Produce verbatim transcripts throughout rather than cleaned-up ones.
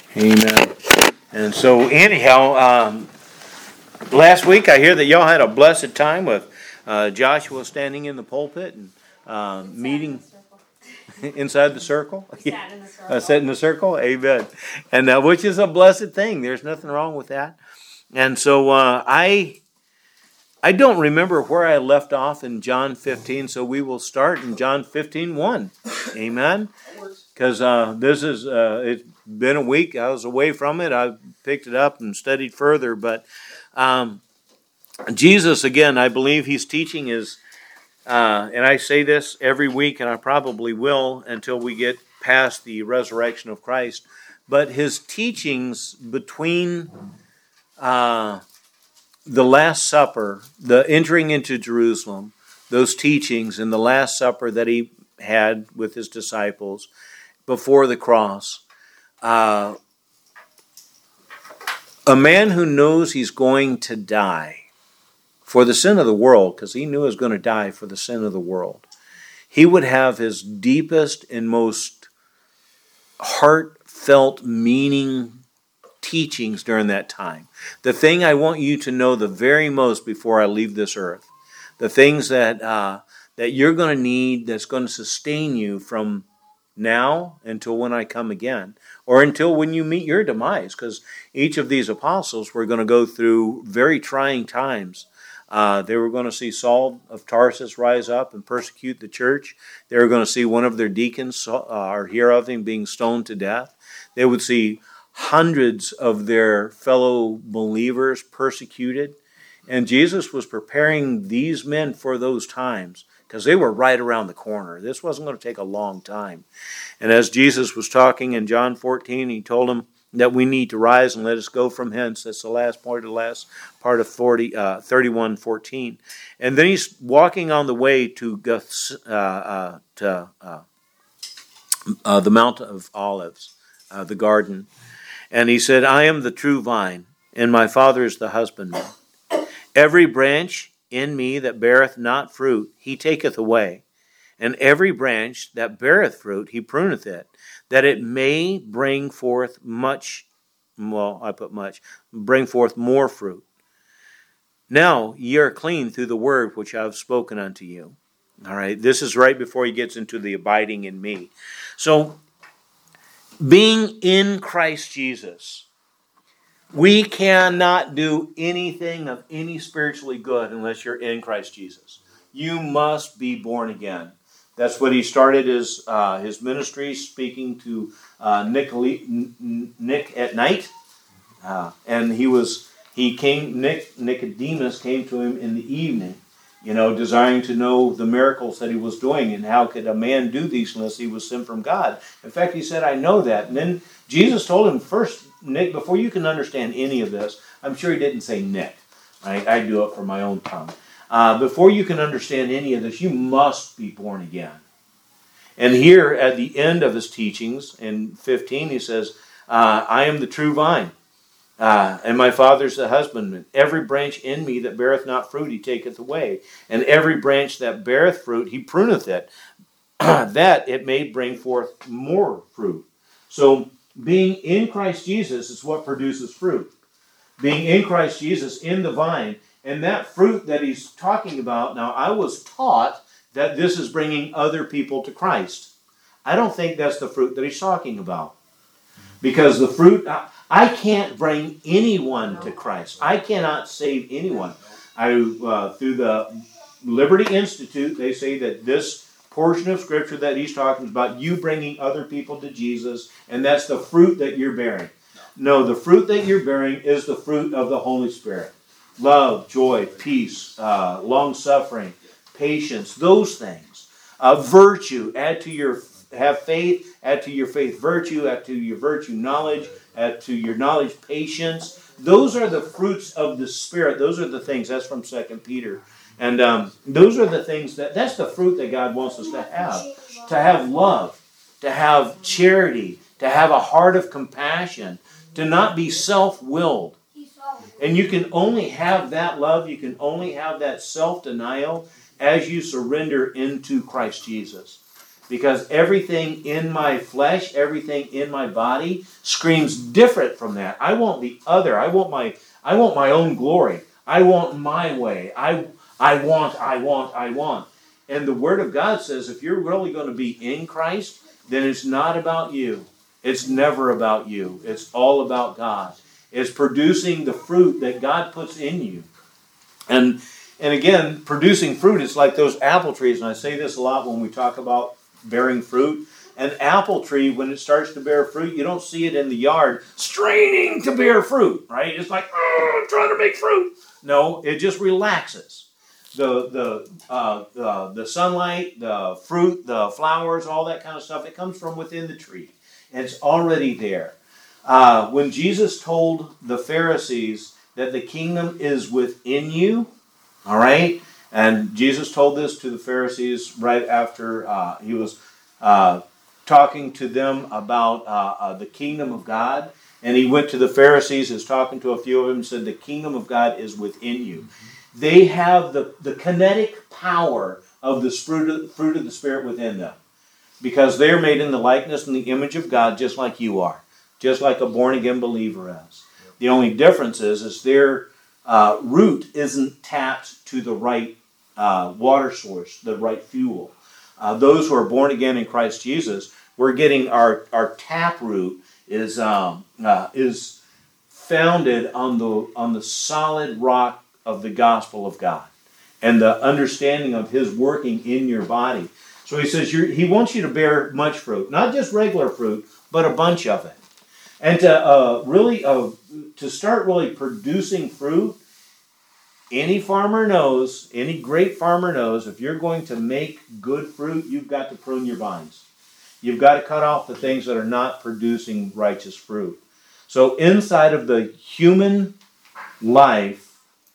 Amen. And so anyhow, um, last week I hear that y'all had a blessed time with uh, Joshua standing in the pulpit and uh, meeting inside the circle. Sat in the circle. Uh, sat in the circle. Amen. And uh, which is a blessed thing. There's nothing wrong with that. And so uh, I I don't remember where I left off in John fifteen, so we will start in John fifteen one. Amen. Because uh, this is, uh, it's been a week. I was away from it. I picked it up and studied further. But um, Jesus, again, I believe he's teaching his, uh, and I say this every week, and I probably will until we get past the resurrection of Christ. But his teachings between uh, the Last Supper, the entering into Jerusalem, those teachings in the Last Supper that he had with his disciples before the cross, uh, a man who knows he's going to die for the sin of the world, because he knew he was going to die for the sin of the world, he would have his deepest and most heartfelt meaning teachings during that time. The thing I want you to know the very most before I leave this earth, the things that uh, that you're going to need, that's going to sustain you from now until when I come again, or until when you meet your demise, because each of these apostles were going to go through very trying times. Uh, they were going to see Saul of Tarsus rise up and persecute the church. They were going to see one of their deacons, uh, or hear of him, being stoned to death. They would see hundreds of their fellow believers persecuted. And Jesus was preparing these men for those times, because they were right around the corner. This wasn't going to take a long time. And as Jesus was talking in John fourteen, he told them that we need to rise and let us go from hence. That's the last part of the last part of forty, uh, thirty-one fourteen. And then he's walking on the way to, uh, uh, to uh, uh, the Mount of Olives, uh, the garden. And he said, I am the true vine, and my Father is the husbandman. Every branch in me that beareth not fruit, he taketh away. And every branch that beareth fruit, he pruneth it, that it may bring forth much, well, I put much, bring forth more fruit. Now ye are clean through the word which I have spoken unto you. All right, this is right before he gets into the abiding in me. So, being in Christ Jesus, we cannot do anything of any spiritually good unless you're in Christ Jesus. You must be born again. That's what he started his uh, his ministry, speaking to uh, Nick, Nick at night, uh, and he was he came. Nick Nicodemus came to him in the evening, you know, desiring to know the miracles that he was doing and how could a man do these unless he was sent from God. In fact, he said, "I know that." And then Jesus told him, first, Nick, before you can understand any of this, I'm sure he didn't say Nick. Right? I do it for my own tongue. Uh, before you can understand any of this, you must be born again. And here at the end of his teachings in fifteen, he says, uh, I am the true vine, uh, and my Father's the husbandman. Every branch in me that beareth not fruit, he taketh away. And every branch that beareth fruit, he pruneth it, that it may bring forth more fruit. So, being in Christ Jesus is what produces fruit. Being in Christ Jesus, in the vine, and that fruit that he's talking about, now I was taught that this is bringing other people to Christ. I don't think that's the fruit that he's talking about. Because the fruit, I can't bring anyone to Christ. I cannot save anyone. I uh, through the Liberty Institute, they say that this portion of Scripture that he's talking about, you bringing other people to Jesus, and that's the fruit that you're bearing. No, the fruit that you're bearing is the fruit of the Holy Spirit. Love, joy, peace, uh, long-suffering, patience, those things. Uh, virtue, add to your, have faith, add to your faith virtue, add to your virtue knowledge, add to your knowledge patience. Those are the fruits of the Spirit. Those are the things. That's from Second Peter. And um, those are the things, that that's the fruit that God wants us to have. To have love, to have charity, to have a heart of compassion, to not be self-willed. And you can only have that love, you can only have that self-denial as you surrender into Christ Jesus. Because everything in my flesh, everything in my body screams different from that. I want the other. I want my I want my own glory. I want my way. I I want, I want, I want. And the Word of God says if you're really going to be in Christ, then it's not about you. It's never about you. It's all about God. It's producing the fruit that God puts in you. And and again, producing fruit is like those apple trees. And I say this a lot when we talk about bearing fruit. An apple tree, when it starts to bear fruit, you don't see it in the yard straining to bear fruit, right? It's like, oh, I'm trying to make fruit. No, it just relaxes. The the uh, the the sunlight, the fruit, the flowers, all that kind of stuff, it comes from within the tree. And it's already there. Uh, when Jesus told the Pharisees that the kingdom is within you, all right, and Jesus told this to the Pharisees right after uh, he was uh, talking to them about uh, uh, the kingdom of God. And he went to the Pharisees, was talking to a few of them, and said, the kingdom of God is within you. They have the, the kinetic power of the fruit of, fruit of the Spirit within them. Because they're made in the likeness and the image of God just like you are. Just like a born-again believer is. The only difference is, is their uh, root isn't tapped to the right uh, water source, the right fuel. Uh, those who are born again in Christ Jesus, we're getting our, our tap root is um, uh, is founded on the on the solid rock of the gospel of God and the understanding of His working in your body. So he says you're, he wants you to bear much fruit, not just regular fruit, but a bunch of it, and to uh, really uh, to start really producing fruit. Any farmer knows, any great farmer knows, if you're going to make good fruit, you've got to prune your vines. You've got to cut off the things that are not producing righteous fruit. So inside of the human life,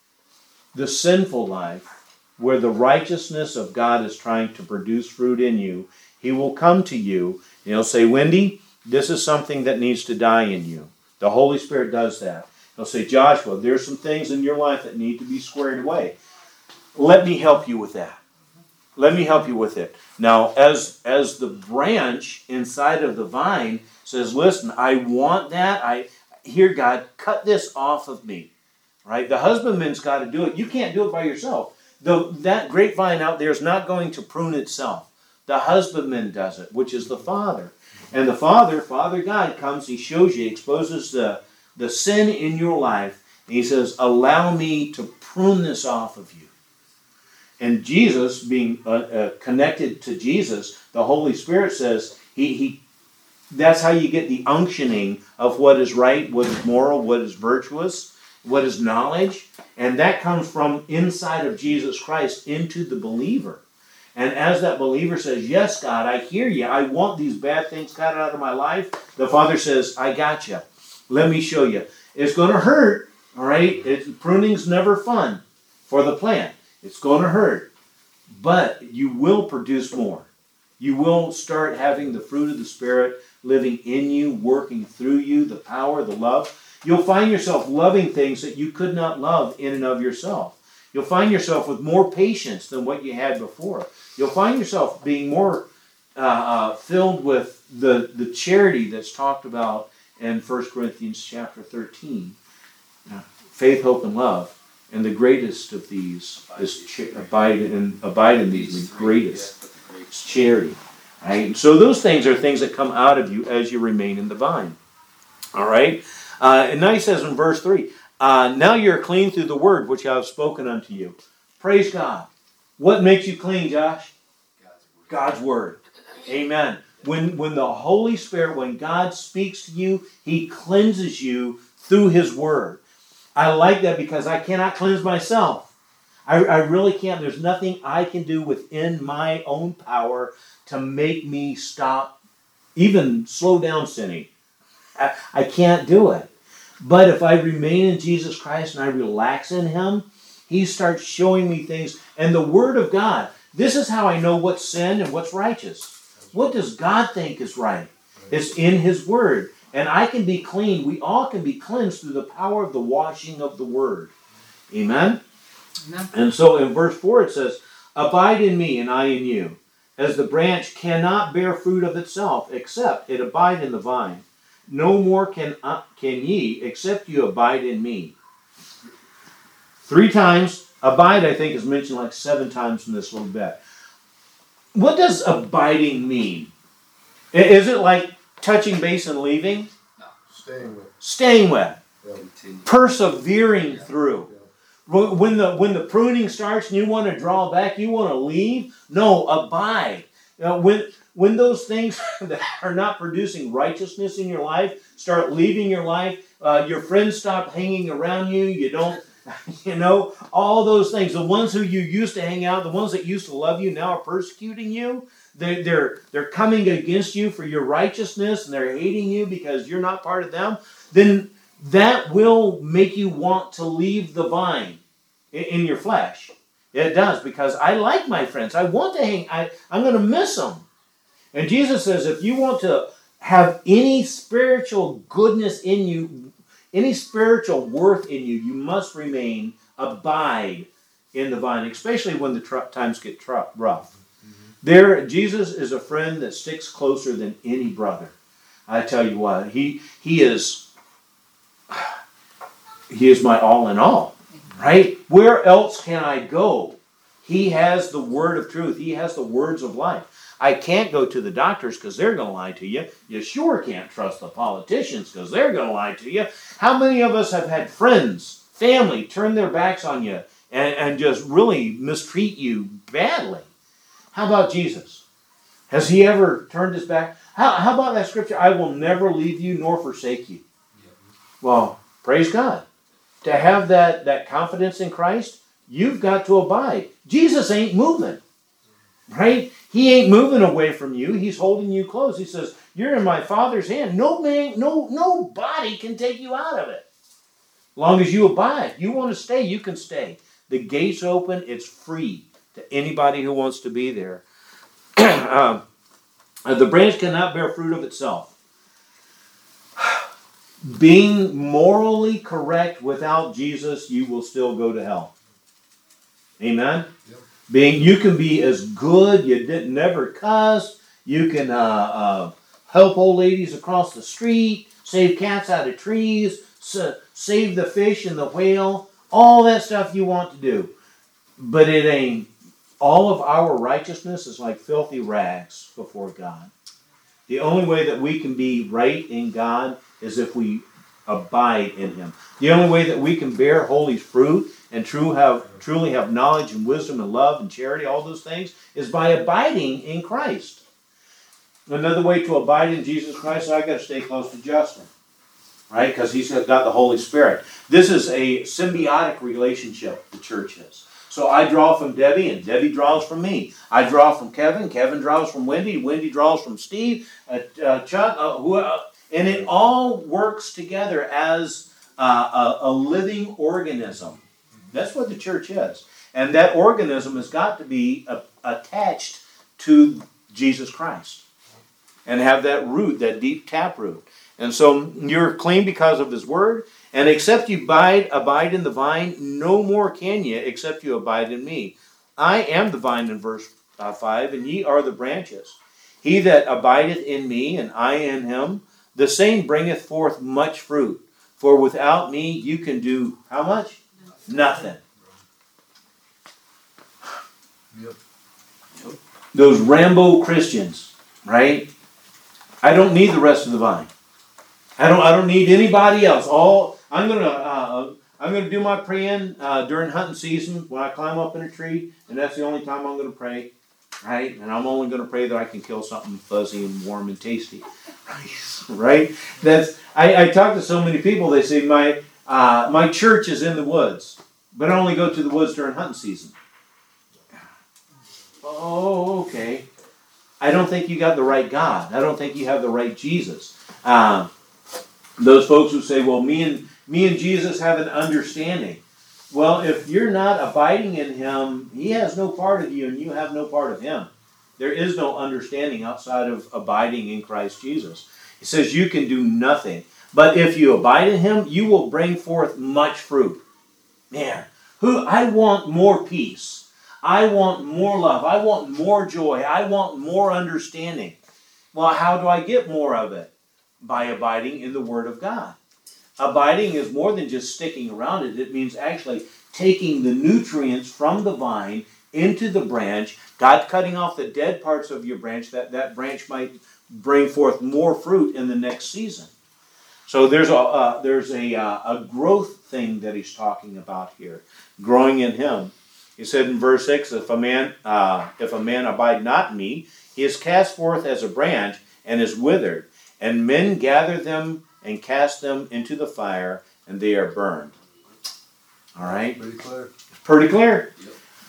the sinful life, where the righteousness of God is trying to produce fruit in you, He will come to you and He'll say, Wendy, this is something that needs to die in you. The Holy Spirit does that. He'll say, Joshua, there's some things in your life that need to be squared away. Let me help you with that. Let me help you with it. Now, as, as the branch inside of the vine says, listen, I want that. I hear God, cut this off of me. Right? The husbandman's got to do it. You can't do it by yourself. The, that grapevine out there is not going to prune itself. The husbandman does it, which is the Father. And the Father, Father God, comes, He shows you, exposes the, the sin in your life, and He says, allow me to prune this off of you. And Jesus, being uh, uh, connected to Jesus, the Holy Spirit says, he, he that's how you get the unctioning of what is right, what is moral, what is virtuous, what is knowledge. And that comes from inside of Jesus Christ into the believer. And as that believer says, yes, God, I hear you. I want these bad things cut out of my life. The Father says, I got you. Let me show you. It's going to hurt, all right? It, pruning's never fun for the plant. It's going to hurt. But you will produce more. You will start having the fruit of the Spirit living in you, working through you, the power, the love. You'll find yourself loving things that you could not love in and of yourself. You'll find yourself with more patience than what you had before. You'll find yourself being more uh, uh, filled with the, the charity that's talked about in First Corinthians chapter thirteen. Uh, faith, hope, and love. And the greatest of these is cha- abide in abide in these. The greatest is charity. Right? And so those things are things that come out of you as you remain in the vine. All right? Uh, and now he says in verse three, uh, now you're clean through the word which I have spoken unto you. Praise God. What makes you clean, Josh? God's word. Amen. When, when the Holy Spirit, when God speaks to you, He cleanses you through His word. I like that because I cannot cleanse myself. I, I really can't. There's nothing I can do within my own power to make me stop, even slow down sinning. I, I can't do it. But if I remain in Jesus Christ and I relax in Him, He starts showing me things. And the Word of God, this is how I know what's sin and what's righteous. What does God think is right? It's in His Word. And I can be clean. We all can be cleansed through the power of the washing of the Word. Amen? Amen. And so in verse four it says, abide in me and I in you. as the branch cannot bear fruit of itself, except it abide in the vine. No more can, uh, can ye, except you abide in me. Three times. Abide, I think, is mentioned like seven times in this little bit. What does abiding mean? Is it like touching base and leaving? No. Staying with. Staying with. Yeah. Persevering Yeah. through. Yeah. When the when the pruning starts and you want to draw back, you want to leave? No, abide. You know, when when those things that are not producing righteousness in your life start leaving your life, uh, your friends stop hanging around you, you don't, you know, all those things. The ones who you used to hang out, the ones that used to love you now are persecuting you. They're, they're, they're coming against you for your righteousness and they're hating you because you're not part of them. Then that will make you want to leave the vine in, in your flesh. It does, because I like my friends. I want to hang. I, I'm going to miss them. And Jesus says if you want to have any spiritual goodness in you, any spiritual worth in you, you must remain, abide in the vine, especially when the tr- times get tr- rough. Mm-hmm. There, Jesus is a friend that sticks closer than any brother. I tell you what, he he is he is my all in all, right? Where else can I go? He has the word of truth. He has the words of life. I can't go to the doctors because they're going to lie to you. You sure can't trust the politicians because they're going to lie to you. How many of us have had friends, family, turn their backs on you and, and just really mistreat you badly? How about Jesus? Has he ever turned his back? How, how about that scripture? I will never leave you nor forsake you. Well, praise God. To have that, that confidence in Christ, you've got to abide. Jesus ain't moving, right? He ain't moving away from you. He's holding you close. He says, you're in my Father's hand. No man, no, nobody can take you out of it. As long as you abide. You want to stay, you can stay. The gate's open. It's free to anybody who wants to be there. um, the branch cannot bear fruit of itself. Being morally correct without Jesus, you will still go to hell. Amen? Yep. Being, you can be as good, you didn't never cuss, you can uh, uh, help old ladies across the street, save cats out of trees, sa- save the fish and the whale, all that stuff you want to do. But it ain't, all of our righteousness is like filthy rags before God. The only way that we can be right in God is if we abide in Him. The only way that we can bear holy fruit and true have, truly have knowledge and wisdom and love and charity, all those things, is by abiding in Christ. Another way to abide in Jesus Christ, I've got to stay close to Justin, right? Because he's got the Holy Spirit. This is a symbiotic relationship the church is. So I draw from Debbie, and Debbie draws from me. I draw from Kevin, Kevin draws from Wendy, Wendy draws from Steve, uh, uh, Chuck, uh, who, uh, and it all works together as uh, a, a living organism. That's what the church is. And that organism has got to be uh, attached to Jesus Christ and have that root, that deep taproot. And so you're clean because of His Word. And except you abide, abide in the vine, no more can ye, except you abide in me. I am the vine in verse uh, five, and ye are the branches. He that abideth in me, and I in him, the same bringeth forth much fruit. For without me you can do how much? Nothing. Yep. Those Rambo Christians, right? I don't need the rest of the vine. I don't. I don't need anybody else. All I'm gonna. Uh, I'm gonna do my praying uh, during hunting season when I climb up in a tree, and that's the only time I'm gonna pray, right? And I'm only gonna pray that I can kill something fuzzy and warm and tasty, right? That's. I, I talk to so many people. They say my uh, my church is in the woods, but I only go to the woods during hunting season. Oh, okay. I don't think you got the right God. I don't think you have the right Jesus. Uh, those folks who say, well, me and me and Jesus have an understanding. Well, if you're not abiding in Him, He has no part of you and you have no part of Him. There is no understanding outside of abiding in Christ Jesus. He says you can do nothing. But if you abide in Him, you will bring forth much fruit. Man, who I want more peace. I want more love. I want more joy. I want more understanding. Well, how do I get more of it? By abiding in the Word of God. Abiding is more than just sticking around it. It means actually taking the nutrients from the vine into the branch. God cutting off the dead parts of your branch, that that branch might bring forth more fruit in the next season. So there's a uh, there's a uh, a growth thing that he's talking about here, growing in Him. He said in verse six, if a man uh, if a man abide not in me, he is cast forth as a branch and is withered, and men gather them and cast them into the fire, and they are burned. All right? Pretty clear. Pretty clear. Yep.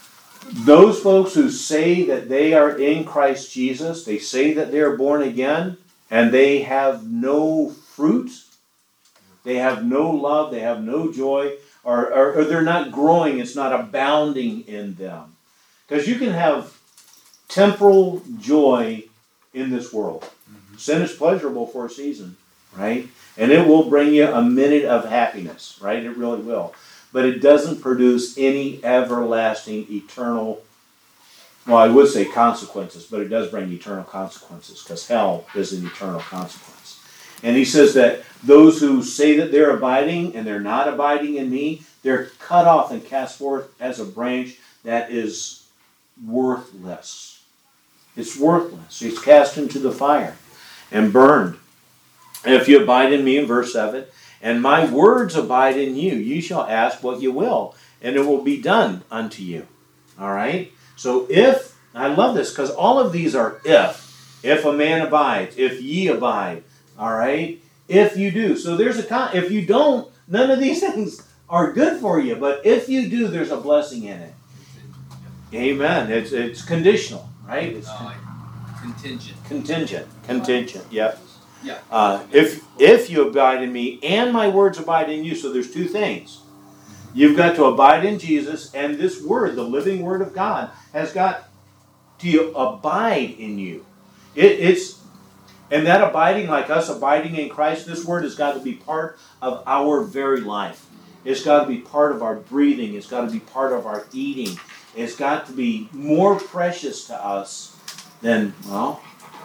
Those folks who say that they are in Christ Jesus, they say that they are born again, and they have no fruit, they have no love, they have no joy, or, or, or they're not growing, it's not abounding in them. Because you can have temporal joy in this world. Mm-hmm. Sin is pleasurable for a season, right? And it will bring you a minute of happiness, right? It really will. But it doesn't produce any everlasting, eternal, well, I would say consequences, but it does bring eternal consequences, because hell is an eternal consequence. And he says that those who say that they're abiding and they're not abiding in me, they're cut off and cast forth as a branch that is worthless. It's worthless. It's cast into the fire and burned. And if you abide in me, in verse seven, and my words abide in you, you shall ask what you will, and it will be done unto you. All right? So if, I love this, because all of these are if. If a man abides, if ye abide. All right? If you do. So there's a con- if you don't, none of these things are good for you. But if you do, there's a blessing in it. Amen. It's it's conditional, right? It's uh, like contingent. Contingent. Contingent. Yep. Yeah. Uh, if if you abide in me and my words abide in you, so there's two things. You've got to abide in Jesus, and this word, the living word of God, has got to abide in you. It, it's and that abiding, like us abiding in Christ, this word has got to be part of our very life. It's got to be part of our breathing. It's got to be part of our eating. It's got to be more precious to us than, well,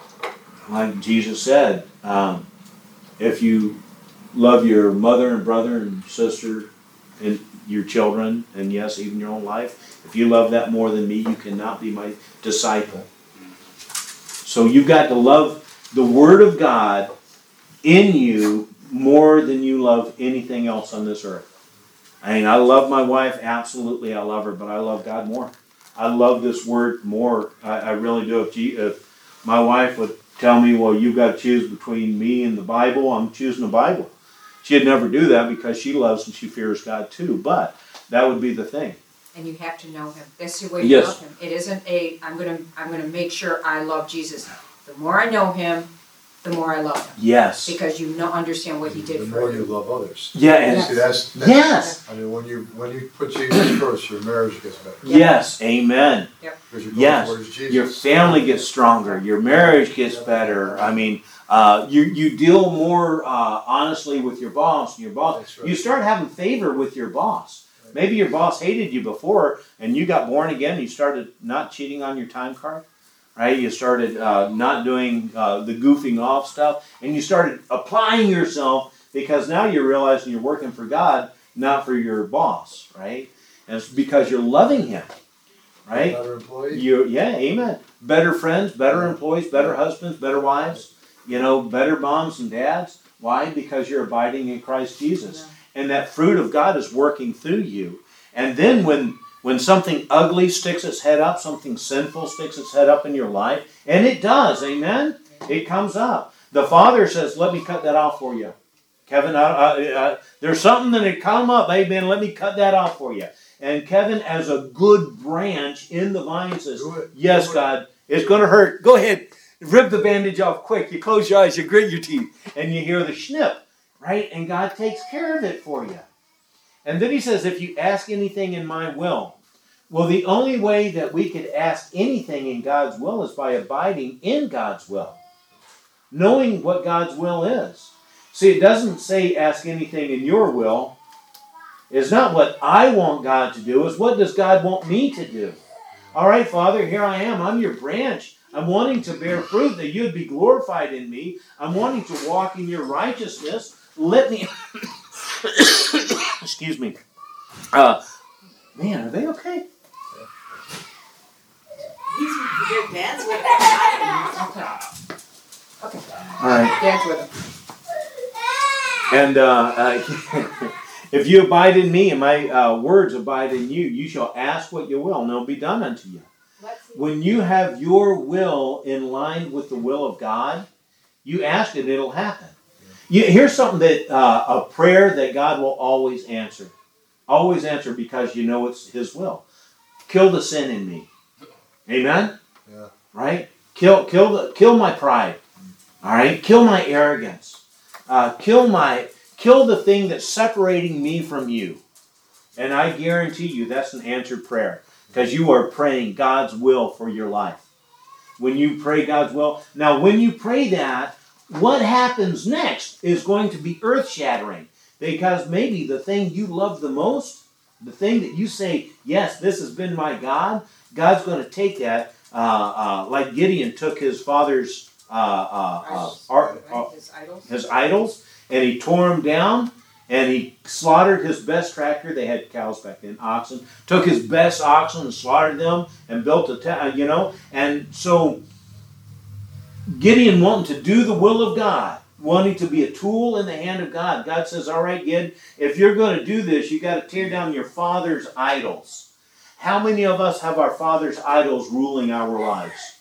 like Jesus said, um, if you love your mother and brother and sister and your children, and yes, even your own life, if you love that more than me, you cannot be my disciple. So you've got to love the Word of God in you more than you love anything else on this earth. I mean, I love my wife, absolutely, I love her, but I love God more. I love this Word more. I, I really do. If, she, if my wife would tell me, well, you've got to choose between me and the Bible, I'm choosing the Bible. She'd never do that because she loves and she fears God too, but that would be the thing. And you have to know Him. That's the way to Yes. love Him. It isn't a, I'm going to I'm going to make sure I love Jesus. The more I know Him, the more I love Him. Yes. Because you know, understand what He did The for more you. you love others. Yeah. And See, that's, that's yes. I mean, when you when you put Jesus first, your marriage gets better. Yes. Amen. Because you're going Yes. towards Jesus. Your family gets stronger. Your marriage gets better. I mean, uh, you you deal more uh, honestly with your boss. And your boss. That's right. You start having favor with your boss. Maybe your boss hated you before, and you got born again. And you started not cheating on your time card, right? You started uh, not doing uh, the goofing off stuff, and you started applying yourself because now you're realizing you're working for God, not for your boss, right? And it's because you're loving Him, right? Better employee. You, yeah, amen. Better friends, better employees, better husbands, better wives, you know, better moms and dads. Why? Because you're abiding in Christ Jesus. Yeah. And that fruit of God is working through you. And then when when something ugly sticks its head up, something sinful sticks its head up in your life, and it does, amen? It comes up. The Father says, let me cut that off for you. Kevin, I, I, I, there's something that had come up, amen, let me cut that off for you. And Kevin, as a good branch in the vine, says, Do it. yes, Do it. God, it's going to hurt. Go ahead, rip the bandage off quick. You close your eyes, you grit your teeth, and you hear the snip. Right? And God takes care of it for you. And then he says, if you ask anything in my will. Well, the only way that we could ask anything in God's will is by abiding in God's will. Knowing what God's will is. See, it doesn't say ask anything in your will. It's not what I want God to do. It's what does God want me to do. All right, Father, here I am. I'm your branch. I'm wanting to bear fruit that you'd be glorified in me. I'm wanting to walk in your righteousness. Let me, excuse me. Uh, man, are they okay? They're dance with him. Okay. Okay. All right. Dance with him. And uh, uh, if you abide in me and my uh, words abide in you, you shall ask what you will, and it'll be done unto you. When you have your will in line with the will of God, you ask it, it'll happen. You, here's something that uh, a prayer that God will always answer. Always answer because you know it's His will. Kill the sin in me. Amen? Yeah. Right? Kill, kill, the, kill my pride. All right? Kill my arrogance. Uh, kill my, kill the thing that's separating me from you. And I guarantee you that's an answered prayer. Because you are praying God's will for your life. When you pray God's will. Now, when you pray that, what happens next is going to be earth-shattering. Because maybe the thing you love the most, the thing that you say, yes, this has been my God, God's going to take that, uh, uh, like Gideon took his father's uh, uh, uh, art, uh, His idols. his idols, and he tore them down, and he slaughtered his best tractor. They had cows back then, oxen. Took his best oxen and slaughtered them and built a town, you know. And so Gideon wanting to do the will of God, wanting to be a tool in the hand of God. God says, all right, Gid, if you're going to do this, you got to tear down your father's idols. How many of us have our father's idols ruling our lives?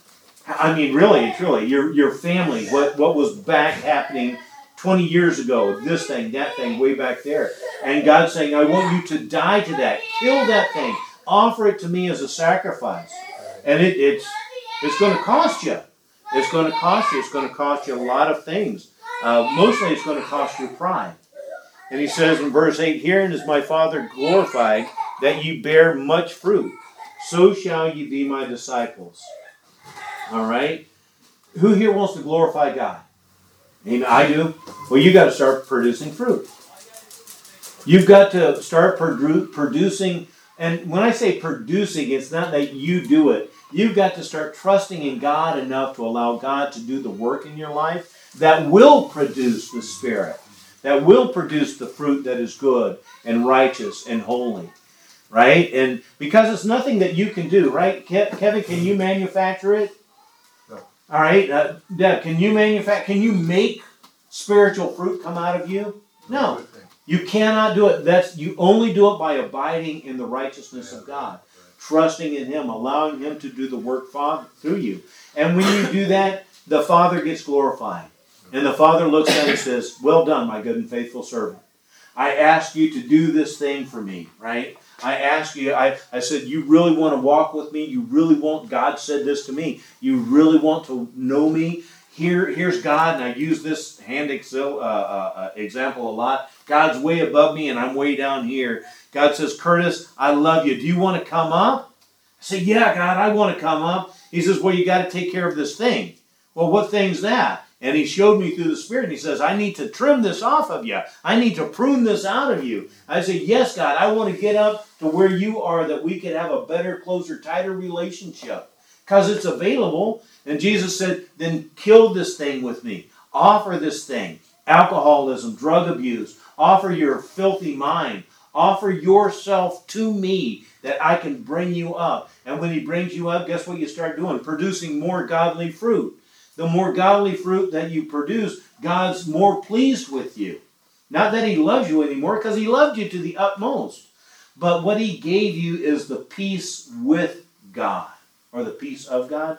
I mean, really, truly, your your family, what, what was back happening twenty years ago, this thing, that thing, way back there. And God's saying, I want you to die to that. Kill that thing. Offer it to me as a sacrifice. And it, it's it's going to cost you. It's going to cost you. It's going to cost you a lot of things. Uh, mostly it's going to cost you pride. And he says in verse eight, herein is my Father glorified, that ye bear much fruit. So shall ye be my disciples. All right? Who here wants to glorify God? Amen. I do. Well, you got to start producing fruit. You've got to start produ- producing. And when I say producing, it's not that you do it. You've got to start trusting in God enough to allow God to do the work in your life that will produce the Spirit, that will produce the fruit that is good and righteous and holy. Right? And because it's nothing that you can do, right? Kevin, can you manufacture it? No. All right. Uh, Deb, can you manufacture, can you make spiritual fruit come out of you? No. You cannot do it. That's you only do it by abiding in the righteousness of God. Trusting in Him, allowing Him to do the work Father, through you. And when you do that, the Father gets glorified. And the Father looks at it and says, well done, my good and faithful servant. I asked you to do this thing for me, right? I asked you, I, I said, you really want to walk with me? You really want, God said this to me. You really want to know me? Here, here's God, and I use this hand exil, uh, uh, example a lot. God's way above me, and I'm way down here. God says, Curtis, I love you. Do you want to come up? I say, yeah, God, I want to come up. He says, well, you got to take care of this thing. Well, what thing's that? And He showed me through the Spirit, and He says, I need to trim this off of you. I need to prune this out of you. I say, yes, God, I want to get up to where you are that we could have a better, closer, tighter relationship. Because it's available. And Jesus said, then kill this thing with me. Offer this thing. Alcoholism, drug abuse. Offer your filthy mind. Offer yourself to me that I can bring you up. And when He brings you up, guess what you start doing? Producing more godly fruit. The more godly fruit that you produce, God's more pleased with you. Not that He loves you anymore, because He loved you to the utmost. But what He gave you is the peace with God. Or the peace of God.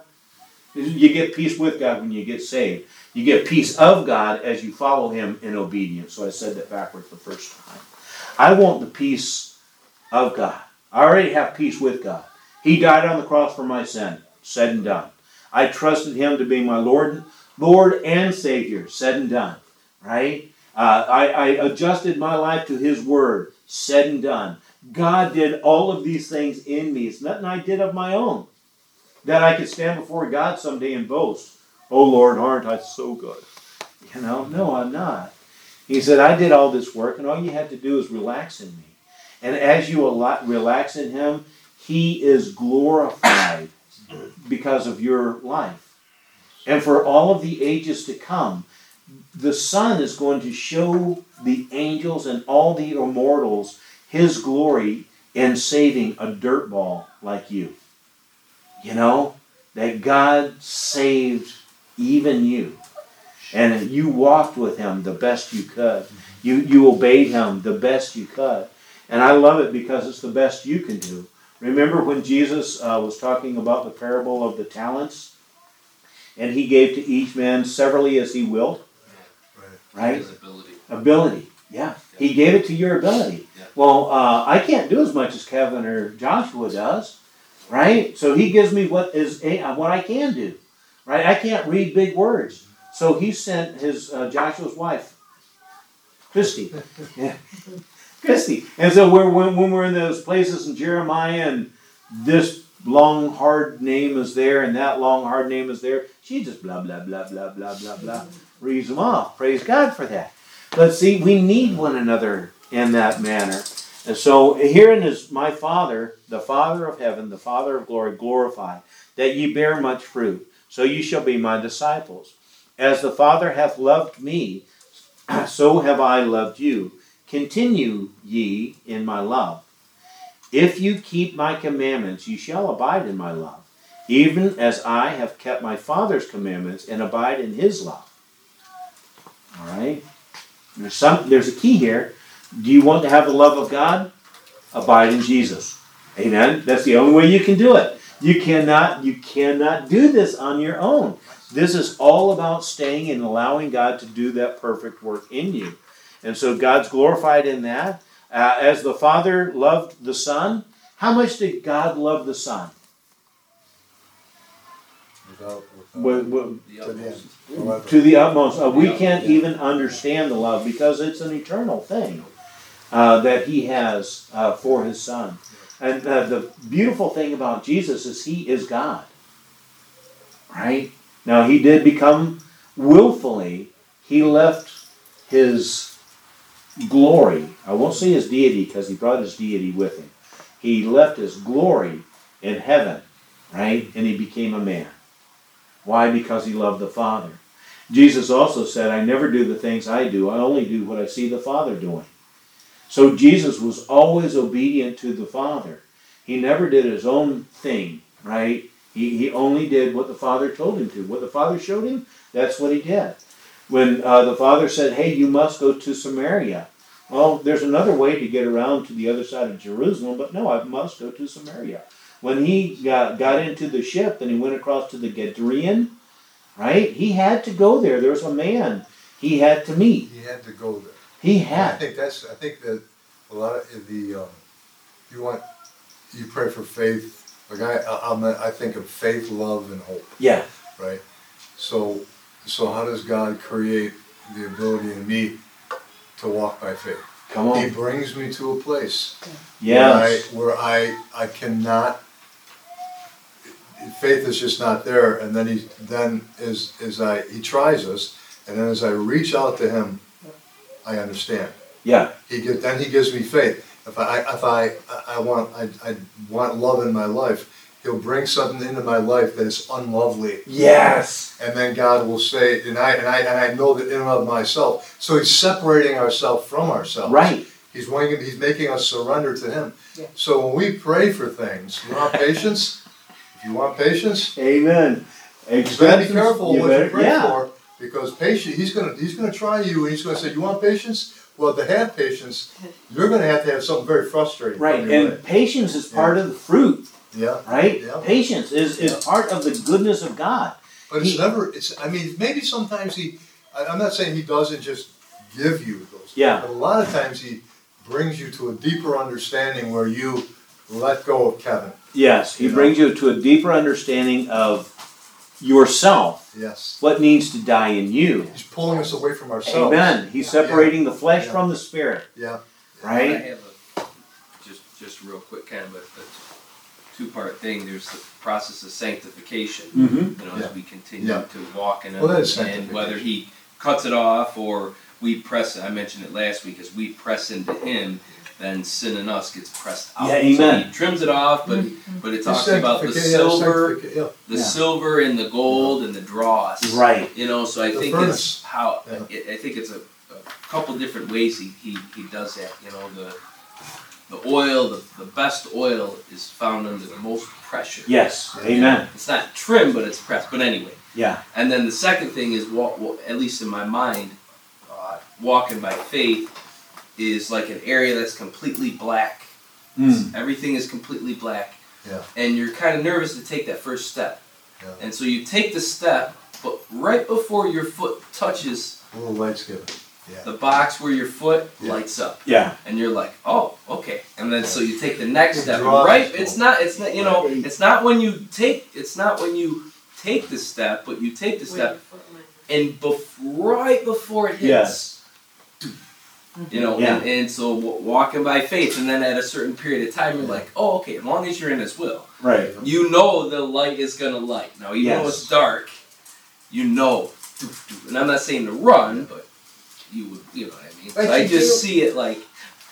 You get peace with God when you get saved. You get peace of God as you follow Him in obedience. So I said that backwards the first time. I want the peace of God. I already have peace with God. He died on the cross for my sin. Said and done. I trusted Him to be my Lord, Lord and Savior. Said and done. Right? Uh, I, I adjusted my life to His Word. Said and done. God did all of these things in me. It's nothing I did of my own. That I could stand before God someday and boast. Oh Lord, aren't I so good? You know, no, I'm not. He said, I did all this work, and all you had to do is relax in me. And as you relax in Him, He is glorified because of your life. And for all of the ages to come, the Son is going to show the angels and all the immortals His glory in saving a dirtball like you. You know, that God saved even you. And you walked with Him the best you could. You, you obeyed Him the best you could. And I love it because it's the best you can do. Remember when Jesus uh, was talking about the parable of the talents? And He gave to each man severally as he willed? Right? His ability. Ability, yeah. He gave it to your ability. Yeah. Well, uh, I can't do as much as Kevin or Joshua does, right? So He gives me what is a, what I can do, right? I can't read big words. So He sent his uh, Joshua's wife, Christy. Yeah. Christy. And so we're, when, when we're in those places in Jeremiah and this long, hard name is there and that long, hard name is there, she just blah, blah, blah, blah, blah, blah, blah, reads them off. Praise God for that. But see, we need one another in that manner. And so herein is my Father, the Father of heaven, the Father of glory, glorified, that ye bear much fruit, so ye shall be my disciples. As the Father hath loved me, so have I loved you. Continue ye in my love. If you keep my commandments, ye shall abide in my love, even as I have kept my Father's commandments and abide in His love. All right? There's some. There's a key here. Do you want to have the love of God? Abide in Jesus. Amen? That's the only way you can do it. You cannot, you cannot do this on your own. This is all about staying and allowing God to do that perfect work in you. And so God's glorified in that. Uh, as the Father loved the Son, how much did God love the Son? Without, without, With- with- The to the end. utmost. However, to the utmost. Uh, we Yeah. can't even understand the love because it's an eternal thing uh, that He has uh, for His Son. And uh, the beautiful thing about Jesus is He is God. Right? Now, He did become willfully, He left His glory. I won't say His deity because He brought His deity with Him. He left His glory in heaven, right? And He became a man. Why? Because He loved the Father. Jesus also said, I never do the things I do. I only do what I see the Father doing. So Jesus was always obedient to the Father. He never did His own thing, right? He, he only did what the Father told Him to. What the Father showed Him, that's what He did. When uh, the Father said, hey, you must go to Samaria. Well, there's another way to get around to the other side of Jerusalem, but no, I must go to Samaria. When He got, got into the ship and He went across to the Gadarene, right? He had to go there. There was a man He had to meet. he had to go there. He And I had. think that's. I think that a lot of the. Um, you want. You pray for faith. Like I, I, I'm a- I think of faith, love, and hope. Yeah. Right. So, so how does God create the ability in me to walk by faith? Come He on. brings me to a place Yes. where I, where I, I cannot. Faith is just not there, and then he then as as I he tries us, and then as I reach out to Him, I understand. Yeah. He gives, then He gives me faith. If I if I I want I, I want love in my life, He'll bring something into my life that is unlovely, Yes. and then God will say, and I and I and I know that in and of myself. So He's separating ourselves from ourselves. Right. He's wanting, He's making us surrender to Him. Yeah. So when we pray for things, you want patience. If you want patience, Amen. you gotta be careful You what better- you pray yeah. for, because patience. He's gonna he's gonna try you, and he's gonna say, "You want patience? Well, to have patience, you're gonna have to have something very frustrating." Right. come your way. And patience is part of the fruit, Yeah. right? Yeah. Patience is, is Yeah. part of the goodness of God. But it's He- never. It's. I mean, maybe sometimes he. I, I'm not saying he doesn't just give you those. Yeah. But a lot of times he brings you to a deeper understanding where you let go of Kevin. Yes. He You know? brings you to a deeper understanding of yourself, Yes. what needs to die in you. He's pulling us away from ourselves. Amen. He's separating the flesh Yeah. from the spirit, Yeah. I right? have a, just, just real quick, kind of a, a two-part thing. There's the process of sanctification. Mm-hmm. You know, Yeah. as we continue Yeah. to walk in Well, that is it, and sanctification. whether He cuts it off or we press. I mentioned it last week. As we press into Him, then sin in us gets pressed out. Yeah, amen. So he trims it off, but but it talks about the silver, yeah. the Yeah. silver and the gold and the dross. Right. You know, so I The think furnace. it's how Yeah. I I think it's a, a couple different ways he, he, he does that. You know, the the oil, the, the best oil is found under the most pressure. Yes. You Amen. know, it's not trim, but it's pressed. But anyway. Yeah. And then the second thing is, walk, well, at least in my mind, uh, walking by faith is like an area that's completely black. Mm. Everything is completely black. Yeah. And you're kind of nervous to take that first step. Yeah. And so you take the step, but right before your foot touches A little light's given. Yeah. the box where your foot Yeah. lights up. Yeah. And you're like, oh, okay. And then so you take the next It step. draws Right? you. It's not. It's not. You know. Right. It's not when you take. It's not when you take the step, but you take the step, and bef- right before it hits. Yes. You know. Yeah. And, and so w- walking by faith, and then at a certain period of time, you're like, oh, okay. As long as you're in His will, Right. you know the light is gonna light. Now, even though Yes. it's dark, you know. And I'm not saying to run, but you would. You know what I mean? But So I you just do- see it like.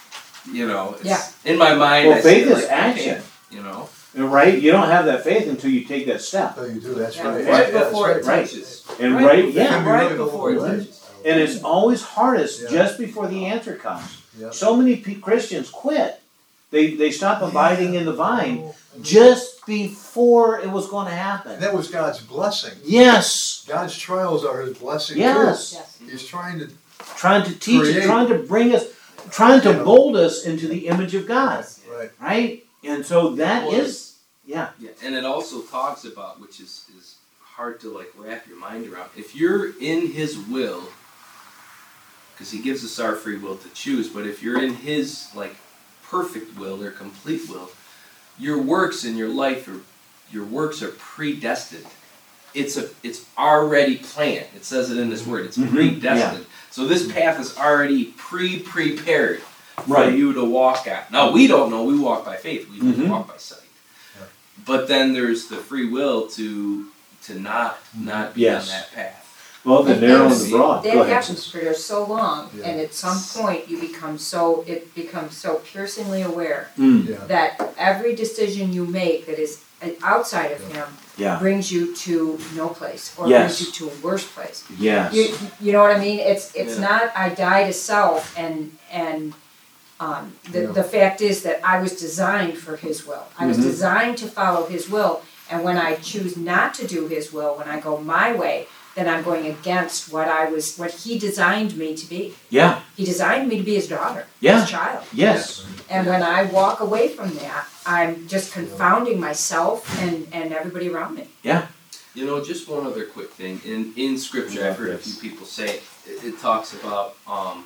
You know, it's, Yeah. in my mind, Well, I see faith it is like, action. okay, you know, Right? You don't have that faith until you take that step. Oh, you do, that's Yeah. right. right Yeah, before it that's right. touches. And right, right, before- yeah. right Really before it right. touches. And it's always hardest Yeah. just before the answer comes. Yeah. So many pe- Christians quit. They they stop abiding in the vine just before it was going to And happen. that was God's blessing. Yes. God's trials are His blessing Yes. Yes. too. He's trying to, Trying to teach us, Create. trying to bring us, trying to Yeah. mold us into the image of God. right. Right? And so that Well, is, yeah. Yeah, and it also talks about, which is, is hard to like wrap your mind around. If you're in His will, because He gives us our free will to choose, but if you're in His like perfect will or complete will, your works in your life are your works are predestined. It's a it's already planned. It says it in this word. It's Mhm, predestined. So this path is already pre-prepared for Right. you to walk on. Now we don't know. We walk by faith. We Mhm. walk by sight. Yeah. But then there's the free will to to not not be Yes. on that path. Well, the And narrow and that's- the broad. That Go ahead. happens for so long, Yeah. and at some point you become so, it becomes so piercingly aware Mm, Yeah. that every decision you make that is outside of Him yeah. brings you to no place, or Yes. brings you to a worse place. Yes. You, you know what I mean? It's it's Yeah. not I die to self, and and um, the Yeah. the fact is that I was designed for His will. I was Mhm. designed to follow His will, and when I choose not to do His will, when I go my way, then I'm going against what I was, what He designed me to be. Yeah. He designed me to be His daughter, Yeah. His child. Yes. And when I walk away from that, I'm just confounding myself and and everybody around me. You know, just one other quick thing. In in Scripture, I've heard a few people say it. It, it talks about um,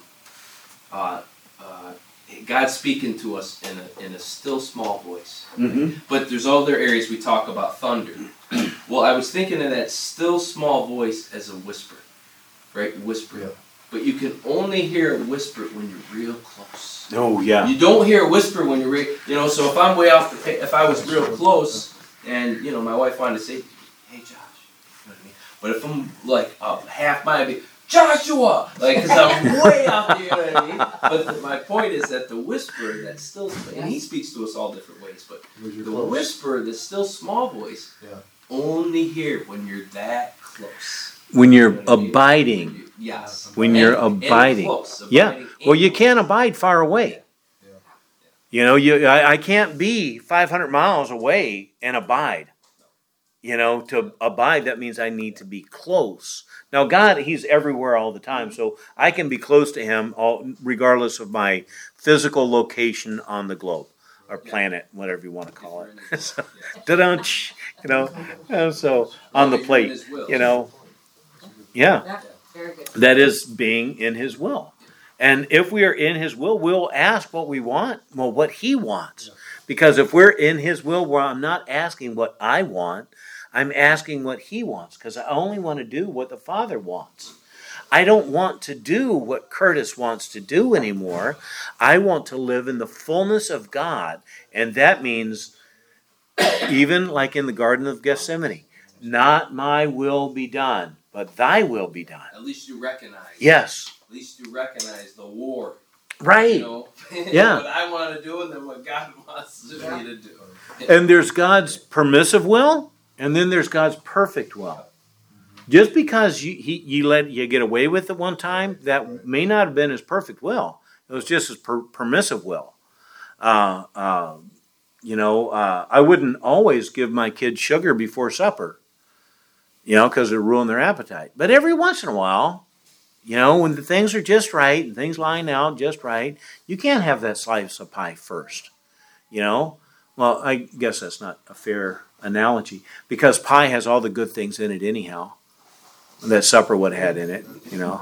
uh, uh, God speaking to us in a in a still small voice. Mm-hmm. But there's other areas we talk about thunder. Well, I was thinking of that still small voice as a whisper, right? Whisper. Yeah. But you can only hear a whisper when you're real close. Oh, yeah. You don't hear a whisper when you're, re- you know. So if I'm way off the, pa- if I was real close, and you know, my wife wanted to say, "Hey, Josh," you know what I mean? But if I'm like a half mile, I'd be Joshua, like, because I'm way out there. You know what I mean? But the, my point is that the whisper, that still, and He speaks to us all different ways, but Because you're the close. whisper, the still small voice, Yeah. only hear when you're that close. When you're You know what I mean? abiding. When you- yes. When you're And- and abiding. close, Yeah. abiding Well, you and can't abide far away. Yeah. You know, you I, I can't be five hundred miles away and abide. You know, to abide, that means I need to be close. Now, God, He's everywhere all the time, so I can be close to Him all, regardless of my physical location on the globe or planet, whatever you want to call it. So, da-dunch, you know, and so on the plate, you know, yeah. Yeah, very good. That is being in His will. And if we are in His will, we'll ask what we want, well, what He wants. Because if we're in His will, where I'm not asking what I want, I'm asking what He wants, because I only want to do what the Father wants. I don't want to do what Curtis wants to do anymore. I want to live in the fullness of God, and that means, even like in the Garden of Gethsemane, not my will be done, but Thy will be done. At least you recognize. Yes. At least you recognize the war. Right. You know, Yeah. What I want to do and then what God wants me to do. And there's God's permissive will, and then there's God's perfect will. Just because you he, you let you get away with it one time, that may not have been his perfect will. It was just his per- permissive will. Uh, uh, you know, uh, I wouldn't always give my kids sugar before supper, you know, because it ruined their appetite. But every once in a while, you know, when the things are just right and things line out just right, you can't have that slice of pie first, you know. Well, I guess that's not a fair analogy because pie has all the good things in it anyhow that supper would have had in it, you know.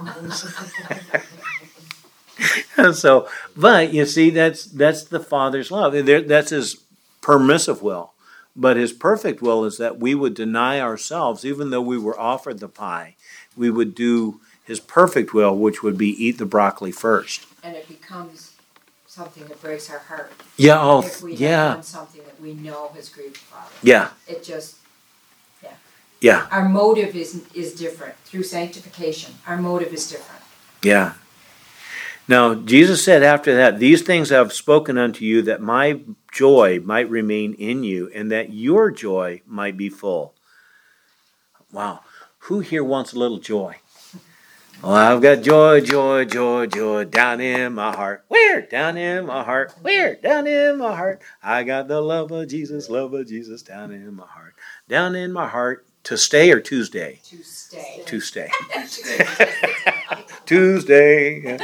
And so, but you see, that's that's the Father's love. That's his permissive will. But his perfect will is that we would deny ourselves, even though we were offered the pie. We would do his perfect will, which would be eat the broccoli first. And it becomes something that breaks our heart. Yeah, oh, if we yeah. have done something that we know has grieved the Father. Yeah. It just, yeah. Yeah. Our motive is is different. Through sanctification, our motive is different. Yeah. Now, Jesus said after that, these things I have spoken unto you, that my joy might remain in you, and that your joy might be full. Wow. Who here wants a little joy? Well, I've got joy, joy, joy, joy down in my heart. Where? Down in my heart. Where? Down in my heart. I got the love of Jesus, love of Jesus down in my heart. Down in my heart. To stay or Tuesday? To stay. To stay. Tuesday. Yeah.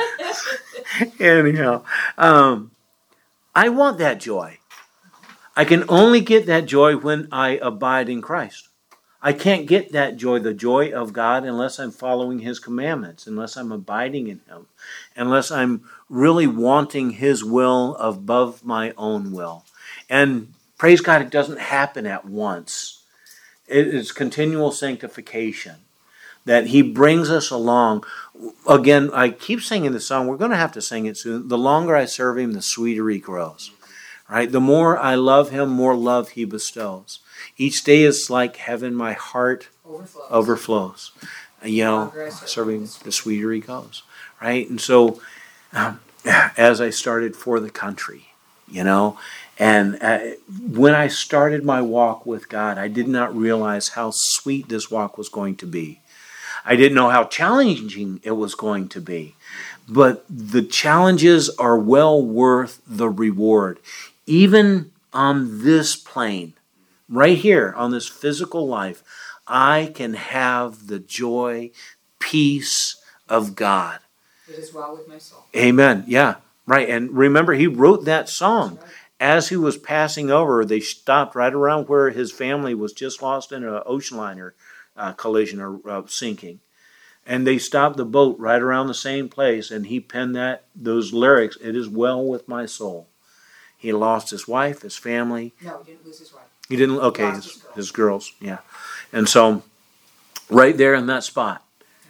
Anyhow, um, I want that joy. I can only get that joy when I abide in Christ. I can't get that joy, the joy of God, unless I'm following his commandments, unless I'm abiding in him, unless I'm really wanting his will above my own will. And praise God, it doesn't happen at once. It is continual sanctification that he brings us along. Again, I keep singing the song. We're going to have to sing it soon. The longer I serve him, the sweeter he grows. Right? The more I love him, more love he bestows. Each day is like heaven. My heart overflows. overflows. You know, serving, the sweeter he goes. Right? And so, um, as I started for the country, you know, and uh, when I started my walk with God, I did not realize how sweet this walk was going to be. I didn't know how challenging it was going to be. But the challenges are well worth the reward. Even on this plane, right here, on this physical life, I can have the joy, peace of God. It is well with my soul. Amen. Yeah, right. And remember, he wrote that song. As he was passing over, they stopped right around where his family was just lost in an ocean liner uh, collision or uh, sinking. And they stopped the boat right around the same place, and he penned that those lyrics, "It is well with my soul." He lost his wife, his family. No, he didn't lose his wife. He didn't, okay, He his, his girls. his girls, yeah. And so, right there in that spot,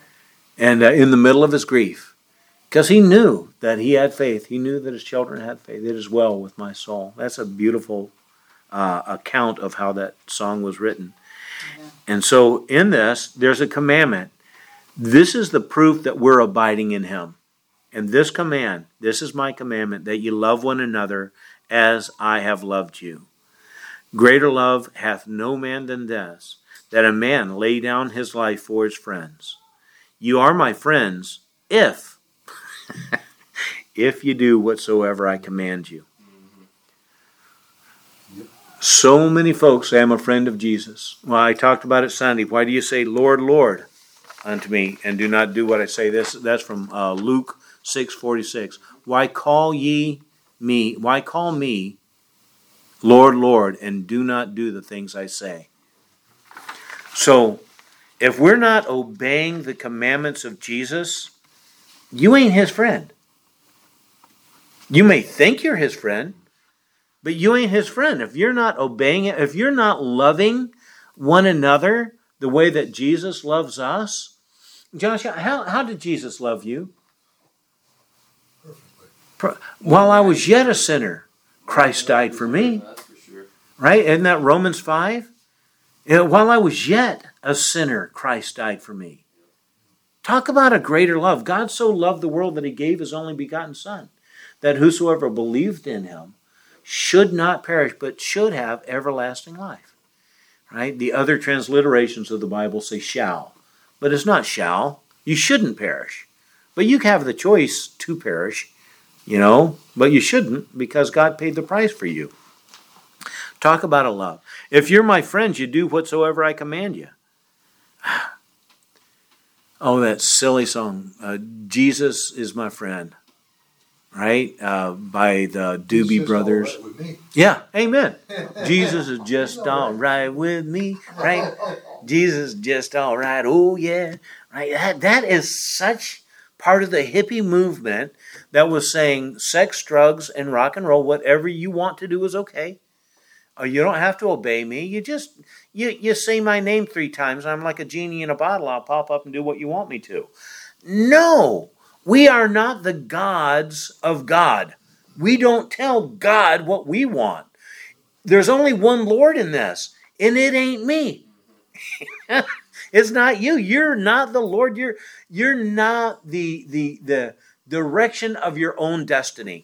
and uh, in the middle of his grief, because he knew that he had faith. He knew that his children had faith. It is well with my soul. That's a beautiful uh, account of how that song was written. Yeah. And so in this, there's a commandment. This is the proof that we're abiding in him. And this command, this is my commandment, that you love one another as I have loved you. Greater love hath no man than this, that a man lay down his life for his friends. You are my friends if if you do whatsoever I command you. So many folks say, I'm a friend of Jesus. Well, I talked about it Sunday. Why do you say, Lord, Lord, unto me, and do not do what I say? This That's from uh, Luke six forty-six. Why call ye me, why call me, Lord, Lord, and do not do the things I say? So, if we're not obeying the commandments of Jesus, you ain't his friend. You may think you're his friend, but you ain't his friend. If you're not obeying it, if you're not loving one another the way that Jesus loves us. Josh, how, how did Jesus love you? Perfectly. While I was yet a sinner, Christ died for me. That's for sure. Right? Isn't that Romans five? While I was yet a sinner, Christ died for me. Talk about a greater love. God so loved the world that he gave his only begotten Son, that whosoever believed in him should not perish, but should have everlasting life. Right? The other transliterations of the Bible say shall, but it's not shall. You shouldn't perish. But you have the choice to perish, you know, but you shouldn't because God paid the price for you. Talk about a love. If you're my friends, you do whatsoever I command you. Oh, that silly song, uh, Jesus is my friend, right? Uh, by the Doobie Brothers. All right with me. Yeah, amen. Jesus is just all right with me, right? Jesus is just all right, oh yeah. Right? That, that is such part of the hippie movement that was saying sex, drugs, and rock and roll, whatever you want to do is okay. Or you don't have to obey me. You just, you, you say my name three times, I'm like a genie in a bottle. I'll pop up and do what you want me to. No, we are not the gods of God. We don't tell God what we want. There's only one Lord in this, and it ain't me. It's not you. You're not the Lord. You're you're not the the the direction of your own destiny.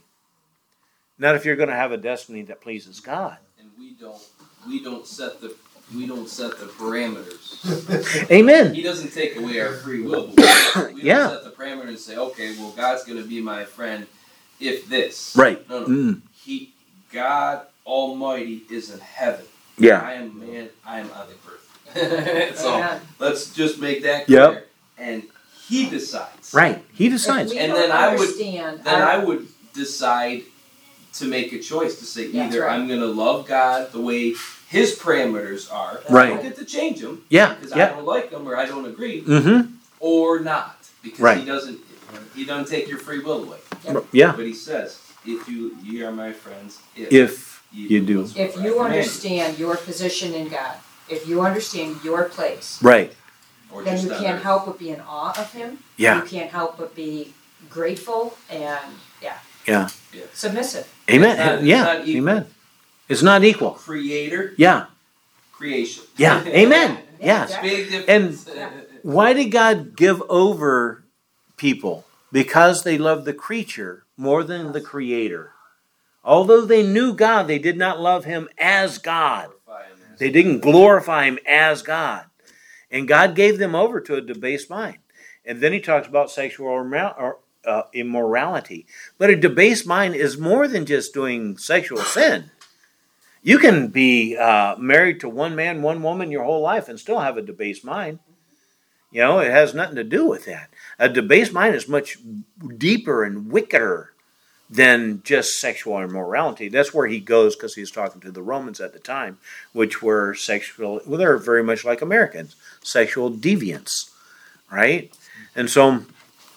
Not if you're going to have a destiny that pleases God. And we don't we don't set the we don't set the parameters. Amen. He doesn't take away our free will, but we, we Yeah. don't set the parameters and say, okay, well, God's going to be my friend if this. Right. No, no. Mm. He, God Almighty is in heaven. Yeah. I am man. I am on the earth. So Amen. let's just make that clear. Yep. And He decides. Right. He If decides. we And don't then I would- understand Then our- I would decide to make a choice to say That's either right. I'm going to love God the way His parameters are. Right. I don't get to change them. Yeah. Because I Yeah. don't like them or I don't agree, Mm-hmm. or not, because Right. He doesn't. He doesn't take your free will away. Yeah. But He says, "If you, ye are my friends, if, If you do. whatsoever If I you command understand your position in God, if you understand your place, Right. or then just you on can't earth." help but be in awe of Him. Yeah. You can't help but be grateful and, yeah. Yeah. Submissive. Amen. It's not- it's yeah. not equal. Amen. It's not equal. Creator, Yeah. creation. Yeah. Amen. Yeah. exactly. Big difference. Why did God give over people? Because they loved the creature more than the Creator. Although they knew God, they did not love Him as God. They didn't glorify Him as God. And God gave them over to a debased mind. And then He talks about sexual immor- or, uh, immorality. But a debased mind is more than just doing sexual sin. You can be uh, married to one man, one woman your whole life and still have a debased mind. You know, it has nothing to do with that. A debased mind is much deeper and wickeder than just sexual immorality. That's where he goes because he's talking to the Romans at the time, which were sexual, well, they're very much like Americans, sexual deviants, right? And so,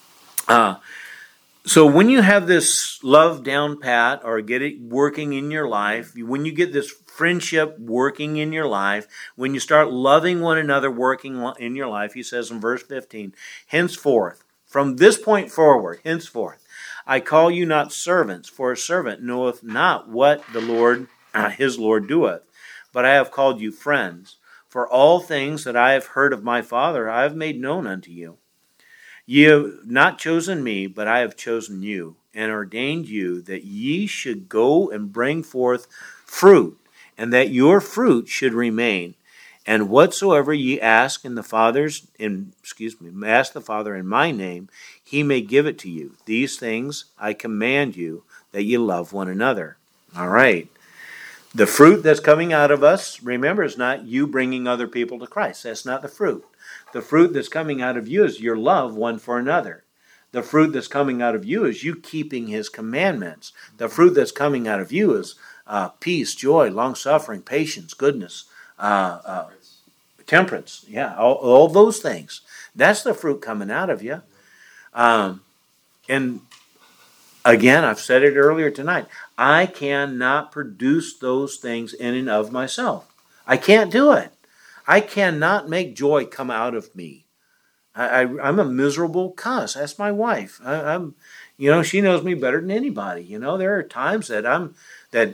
uh, so when you have this love down pat or get it working in your life, when you get this friendship working in your life, when you start loving one another working in your life, he says in verse fifteen, henceforth, from this point forward, henceforth, I call you not servants, for a servant knoweth not what the Lord, uh, his Lord doeth, but I have called you friends. For all things that I have heard of my Father, I have made known unto you. Ye have not chosen me, but I have chosen you, and ordained you that ye should go and bring forth fruit, and that your fruit should remain. And whatsoever ye ask in the Father's, in excuse me, ask the Father in my name, he may give it to you. These things I command you, that ye love one another. All right. The fruit that's coming out of us, remember, is not you bringing other people to Christ. That's not the fruit. The fruit that's coming out of you is your love one for another. The fruit that's coming out of you is you keeping his commandments. The fruit that's coming out of you is uh, peace, joy, long-suffering, patience, goodness, uh, uh, temperance. Yeah, all, all those things. That's the fruit coming out of you. Um, and again, I've said it earlier tonight. I cannot produce those things in and of myself. I can't do it. I cannot make joy come out of me. I, I, I'm a miserable cuss. That's my wife. I, I'm, you know, she knows me better than anybody. You know, there are times that I'm, that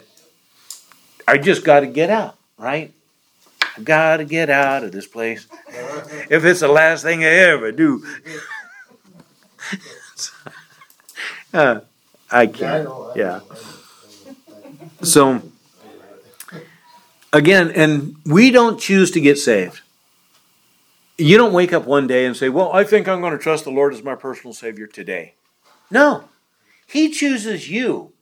I just got to get out, right? I've got to get out of this place. If it's the last thing I ever do. uh, I Yeah, I can't. know. I Yeah. know, I know, I know. So, again, and we don't choose to get saved. You don't wake up one day and say, well, I think I'm going to trust the Lord as my personal Savior today. No. He chooses you.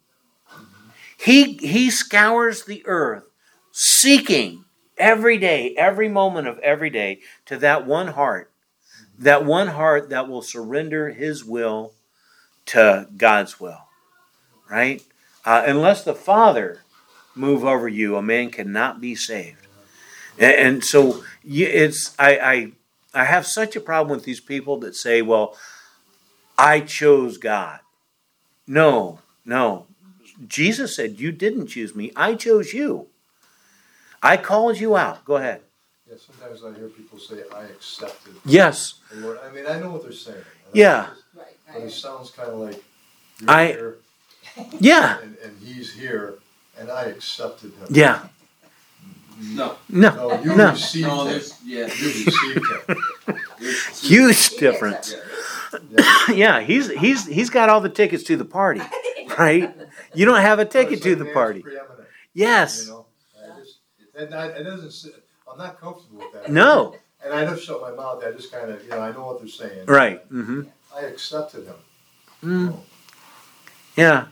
He, he scours the earth seeking every day, every moment of every day to that one heart. That one heart that will surrender his will to God's will. Right? Uh, unless the Father move over you, a man cannot be saved. And, and so you, it's I, I I have such a problem with these people that say, well, I chose God. No, no. Jesus said, you didn't choose me. I chose you. I called you out. Go ahead. Yeah, sometimes I hear people say, I accepted Yes. the Lord. I mean, I know what they're saying. And Yeah. I- Right, But it right. sounds kind of like, you're I- here, Yeah. and, and he's here, and I accepted him. Yeah. No, No. No, you No. received no, him. there's yeah, You received him. there's two- Huge difference. Yeah. Yeah. Yeah, he's he's he's got all the tickets to the party, right? You don't have a ticket It's to like the man's party. preeminent, You Yes. know, I just, and I, it doesn't, sit- I'm not comfortable with that. No. And I just shut my mouth, I just kind of, you know, I know what they're saying. Right. Mm-hmm. I accepted him. Mm. Oh. Yeah.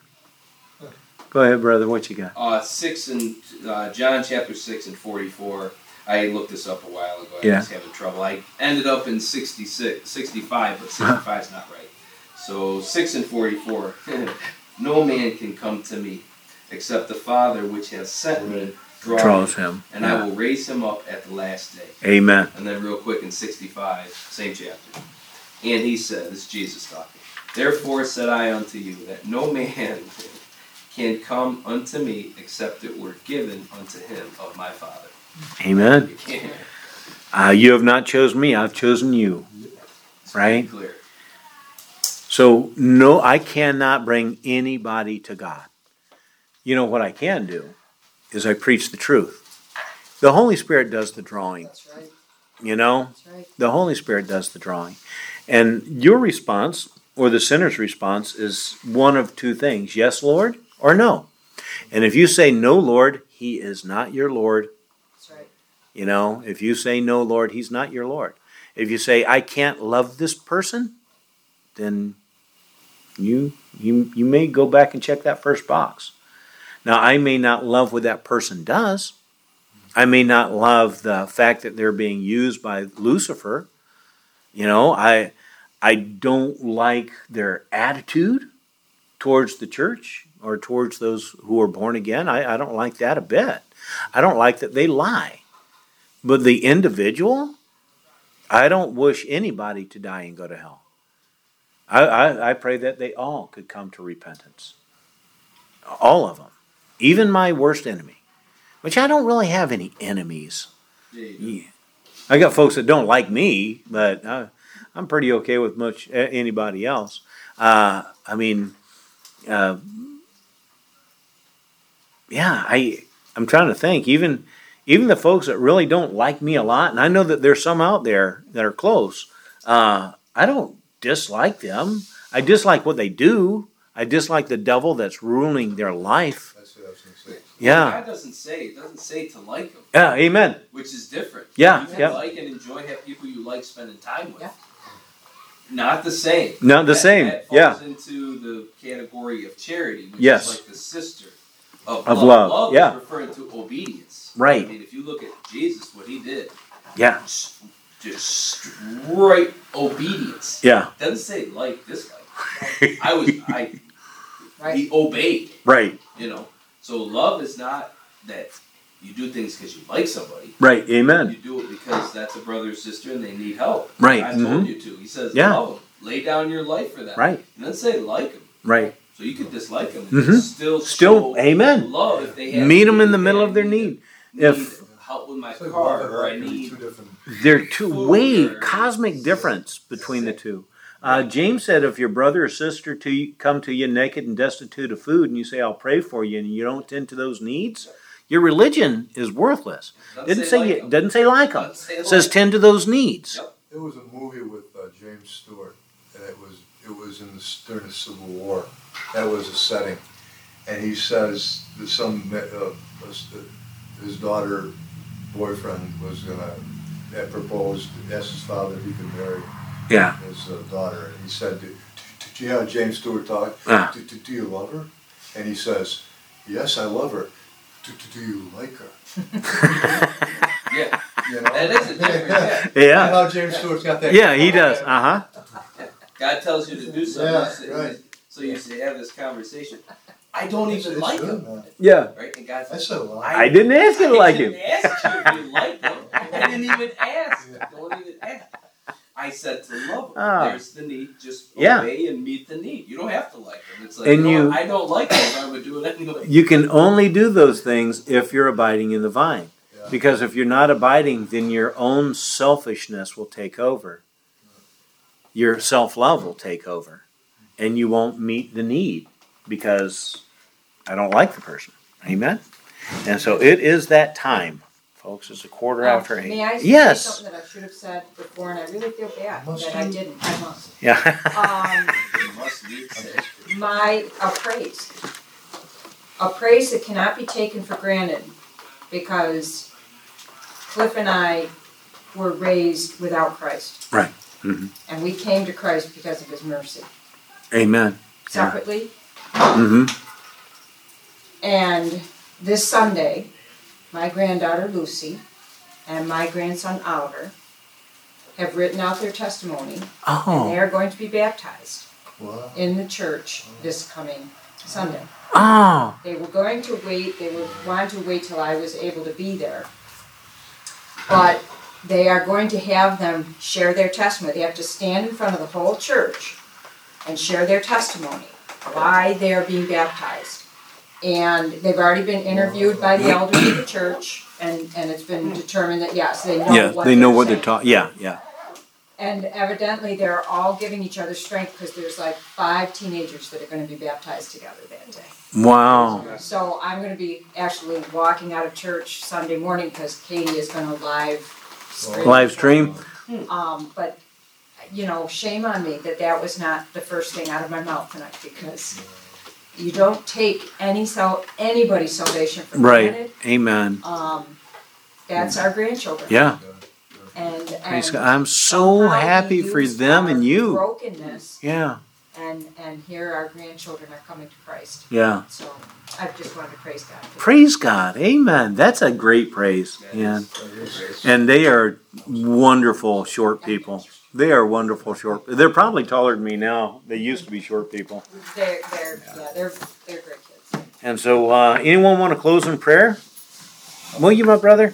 Go ahead, brother. What you got? Uh, six and uh, John chapter six and forty-four. I looked this up a while ago. I Yeah. was having trouble. I ended up in sixty-six, sixty-five, but sixty-five is not right. So six and forty-four. No man can come to me except the Father which has sent me draw Draws him, him. and Yeah. I will raise him up at the last day. Amen. And then real quick in sixty-five, same chapter. And he said, this is Jesus talking, therefore said I unto you, that no man can come unto me except it were given unto him of my Father. Amen. You can't. Uh, you have not chosen me. I've chosen you. It's Right? pretty clear. So, no, I cannot bring anybody to God. You know what I can do is I preach the truth. The Holy Spirit does the drawing. That's right, You know, that's right. the Holy Spirit does the drawing. And your response, or the sinner's response, is one of two things. Yes, Lord, or no. And if you say, no, Lord, he is not your Lord. That's right. You know, if you say, no, Lord, he's not your Lord. If you say, I can't love this person, then you you you may go back and check that first box. Now, I may not love what that person does. I may not love the fact that they're being used by Lucifer. You know, I I don't like their attitude towards the church or towards those who are born again. I, I don't like that a bit. I don't like that they lie. But the individual, I don't wish anybody to die and go to hell. I, I, I pray that they all could come to repentance. All of them. Even my worst enemy. Which I don't really have any enemies. Yeah, you do. Yeah. I got folks that don't like me, but I, I'm pretty okay with much anybody else. Uh, I mean, uh, yeah, I I'm trying to think. Even even the folks that really don't like me a lot, and I know that there's some out there that are close. Uh, I don't dislike them. I dislike what they do. I dislike the devil that's ruling their life. That's what I was going to say. Yeah. God doesn't say, it doesn't say to like them, Yeah. Amen. which is different. Yeah, You can yeah. like and enjoy, have people you like spending time with. Yeah. Not the same. Not the That- same. That Yeah. falls into the category of charity, which Yes. is like the sister of, Of love. love, Love yeah. is referring to obedience. Right. I mean, if you look at Jesus, what he did, Yeah. just, just straight obedience. Yeah. Doesn't say like, dislike. I was, I, Right. he obeyed, Right. you know. So love is not that you do things because you like somebody. Right. Amen. You do it because that's a brother or sister and they need help. Right. God Mhm. told you to. He says, Yeah. love them. Lay down your life for them. Right. And then say like them. Right. So you could dislike them and Mhm. still Still, show amen. love if they have Meet them in the need, middle hey, of their I need. need If help with my It's like car love and or I life are need two different. they're two Food way or- cosmic difference between the two. Uh, James said, if your brother or sister to you, come to you naked and destitute of food, and you say, "I'll pray for you," and you don't tend to those needs, your religion is worthless. Doesn't Didn't say say like you, 'em. doesn't say like them. Doesn't say It says like 'em. tend to those needs. Yep. There was a movie with uh, James Stewart, and it was it it was in the, during the Civil War. That was a setting. And he says that some, uh, his daughter, boyfriend was gonna, had proposed, asked his father if he could marry Yeah. his uh, daughter. And he said, "Do, do you have James Stewart talk? Ah. Do, do, do you love her?" And he says, "Yes, I love her. Do, do, do you like her?" Yeah. You know? That is a different, yeah. You Yeah. know how James Stewart's got that? Yeah, he does. Uh huh. God tells you to do something, Yeah, so- right. so you say, have this conversation. I don't It's- even it's like good, him, man. Yeah. right? And God I says, said a lot. I didn't ask you to like I him. didn't ask you if you liked him. I didn't even ask. Don't even ask. I said to love him. Ah. There's the need. Just Yeah. obey and meet the need. You don't have to like him. It's like, And you know you- what? I don't like him, but I would do it anyway. You can only do those things if you're abiding in the vine. Yeah. Because if you're not abiding, then your own selfishness will take over. Your self-love will take over. And you won't meet the need because I don't like the person. Amen? And so it is that time, folks. It's a quarter Uh, after eight. May I say Yes. something that I should have said before, and I really feel bad Must that I you? didn't. I must. Yeah. Um, You must need to. my a praise, a praise that cannot be taken for granted, because Cliff and I were raised without Christ, Right. Mm-hmm. and we came to Christ because of His mercy. Amen. Yeah. Separately, Mm-hmm. and this Sunday, my granddaughter Lucy and my grandson Oliver have written out their testimony, and Oh. they are going to be baptized Wow. in the church this coming Sunday. Oh. They were going to wait, they were wanting to wait till I was able to be there. But they are going to have them share their testimony. They have to stand in front of the whole church and share their testimony, why they are being baptized. And they've already been interviewed by the elders of the church, and, and it's been determined that, yes, they know Yeah, what they know they're what they're saying. talking. Yeah, yeah. And evidently, they're all giving each other strength, because there's like five teenagers that are going to be baptized together that day. Wow. So I'm going to be actually walking out of church Sunday morning, because Katie is going to live stream. Live stream. Um, but, you know, shame on me that that was not the first thing out of my mouth tonight, because you don't take any sal- anybody's salvation for Right. granted. Amen. Um, that's our grandchildren. Yeah. And, Praise and God. I'm so somehow happy He for used them our and you. brokenness, Yeah. and and here our grandchildren are coming to Christ. Yeah. So I just wanted to praise God. for that. Praise God. Amen. That's a great praise. Yeah. And they are wonderful short people. They are wonderful short. They're probably taller than me now. They used to be short people. They're they're yeah, they're they're great kids. And so, uh, anyone want to close in prayer? Will you, my brother?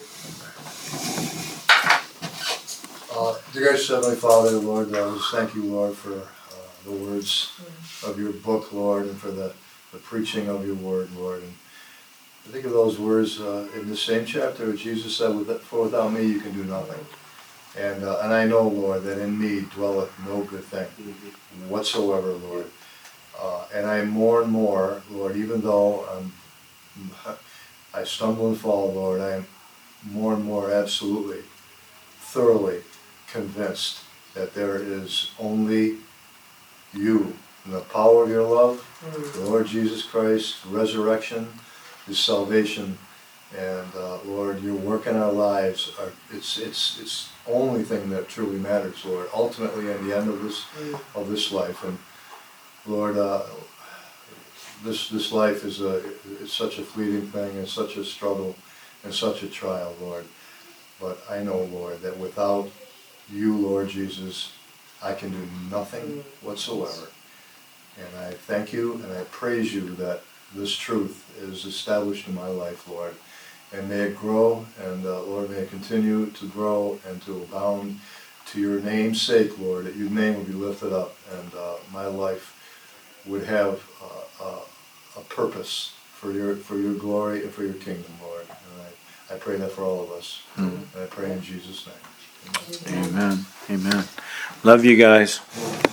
Uh, dear gracious Heavenly Father, Lord, I just thank you, Lord, for uh, the words of your book, Lord, and for the, the preaching of your word, Lord. And I think of those words uh, in the same chapter where Jesus said, "With- "For without me you can do nothing." And uh, and I know, Lord, that in me dwelleth no good thing whatsoever, Lord. Uh, and I more and more, Lord, even though I'm, I stumble and fall, Lord, I am more and more absolutely, thoroughly convinced that there is only you and the power of your love, the Lord Jesus Christ, resurrection, His salvation, and uh, Lord, your work in our lives. Are, it's it's it's only thing that truly matters, Lord. Ultimately, in the end of this of this life, and Lord, uh, this this life is a is such a fleeting thing, and such a struggle, and such a trial, Lord. But I know, Lord, that without you, Lord Jesus, I can do nothing whatsoever. And I thank you and I praise you that this truth is established in my life, Lord. And may it grow, and uh, Lord, may it continue to grow and to abound to your name's sake, Lord, that your name would be lifted up, and uh, my life would have uh, uh, a purpose for your for your glory and for your kingdom, Lord. And I, I pray that for all of us. Mm. And I pray in Jesus' name. Amen. Amen. Amen. Love you guys.